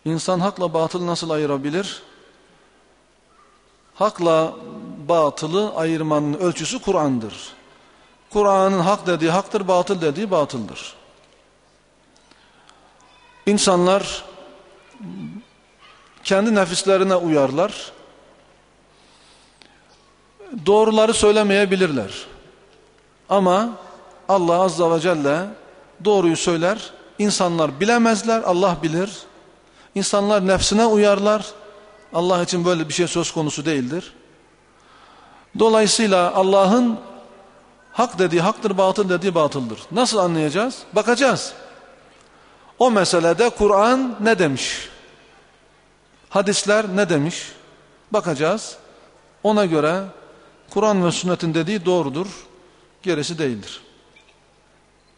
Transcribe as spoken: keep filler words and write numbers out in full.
İnsan hakla batılı nasıl ayırabilir? Hakla batılı ayırmanın ölçüsü Kur'an'dır. Kur'an'ın hak dediği haktır, batıl dediği batıldır. İnsanlar kendi nefislerine uyarlar. Doğruları söylemeyebilirler. Ama Allah Azze ve Celle doğruyu söyler. İnsanlar bilemezler, Allah bilir. İnsanlar nefsine uyarlar. Allah için böyle bir şey söz konusu değildir. Dolayısıyla Allah'ın hak dediği haktır, batıl dediği batıldır. Nasıl anlayacağız? Bakacağız. O meselede Kur'an ne demiş? Hadisler ne demiş? Bakacağız. Ona göre Kur'an ve sünnetin dediği doğrudur, gerisi değildir.